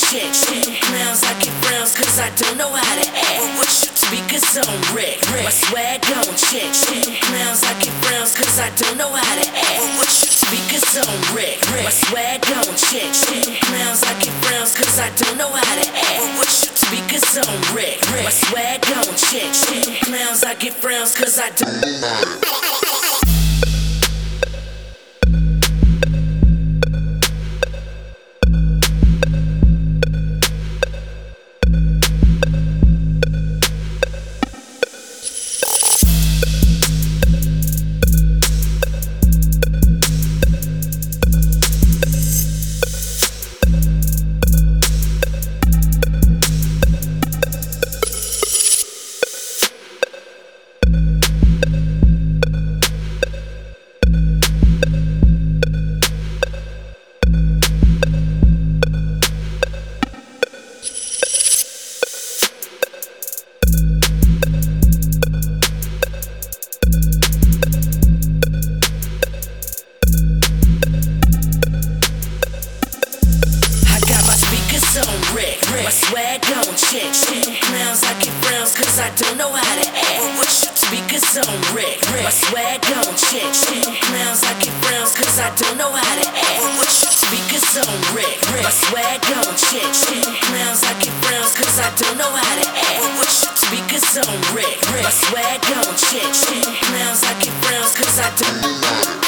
shit. Clowns, I get frowns cause I don't know how to act. But what you speakers on Rick? My swag on shit. Clowns, I get frowns cause I don't know how to act. But what you speakers on Rick? My swag on shit. Clowns, I get frowns cause I don't know how to act. But what you speakers on Rick? My swag on shit. Clowns, I get frowns cause I don't know how to act. My swag on shit. Clowns, I get frowns cause I don't know how to act. But what you speakers on Rick? My swag on shit. Clowns, I get frowns cause I don't know how to act. But what you speakers on Rick? My swag on shit. Clowns, I get frowns cause I don't know how to act. But what you speakers on Rick? My swag on shit. Clowns, I get frowns cause I don't know how to act.